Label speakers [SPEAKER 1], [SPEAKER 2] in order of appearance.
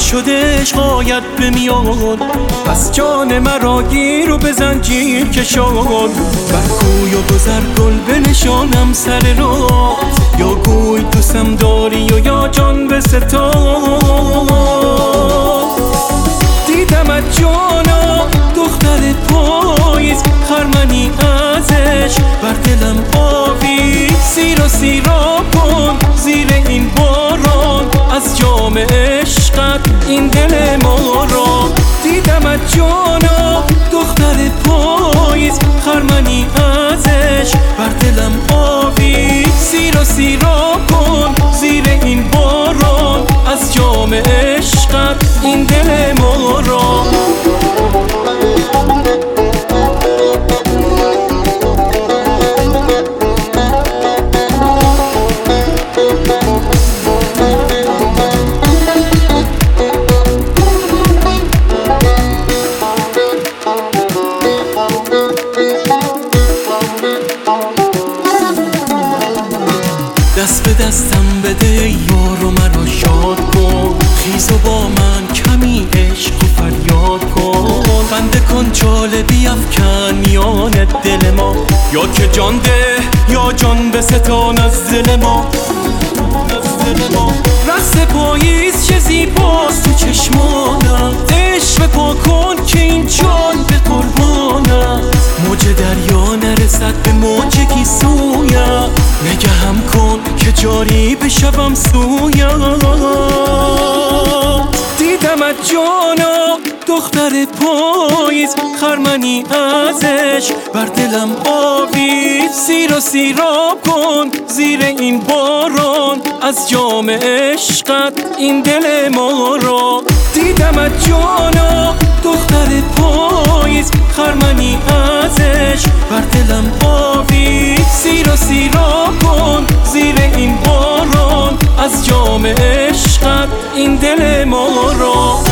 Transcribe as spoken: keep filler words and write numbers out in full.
[SPEAKER 1] شده عشقایت بمیاد، پس جان مرا گیر و به زنجیر کشان. بر کوی و گذر گل بنشانم سر راه، یا گوی دوستم داری و یا جان به ستان. دیدمت جانا دختر پاییز، خرمنی ازش بر دلم آویز. سیر و سیراب کن زیر این باران، از جام عشقت این دل ما را. دیدمت جانا دختر پاییز، خرمنی ازش بر دلم آویز. سیر و سیراب کن زیر این باران، از جام عشقت این دل ما را. دست به دستم بده یار و مرا شاد کن، خیز و با من کمی عشق و فریاد کن. بنده کن جاله بیفکن میان دل ما، یا که جان ده یا جان به ستان از دل ما. رقص پاییز چه زیباست تو چشمانت، عشق پا کن که این جان به قربانت. موج دریا نرسد به موج گیسویم، نگهم کن که جاری بشوم سویم. دیدمت جانا دختر پاییز، خرمنی ازش بر دلم آویز. سیر و سیراب کن زیر این باران، از جام عشقت این دل ما را. دیدمت جانا دختر پاییز، خرمنی ازش بر دلم آویز. سیر و سیراب کن زیر این باران، از جام عشقت این دل ما را.